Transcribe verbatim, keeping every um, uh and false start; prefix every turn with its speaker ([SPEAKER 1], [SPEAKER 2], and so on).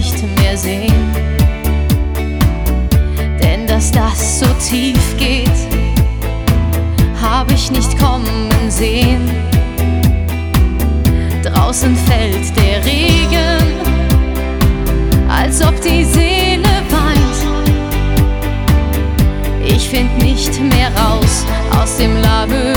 [SPEAKER 1] nicht mehr sehen. Denn dass das so tief geht, hab ich nicht kommen sehen. Draußen fällt der Regen, als ob die Seele weint. Ich find nicht mehr raus aus dem Labyrinth.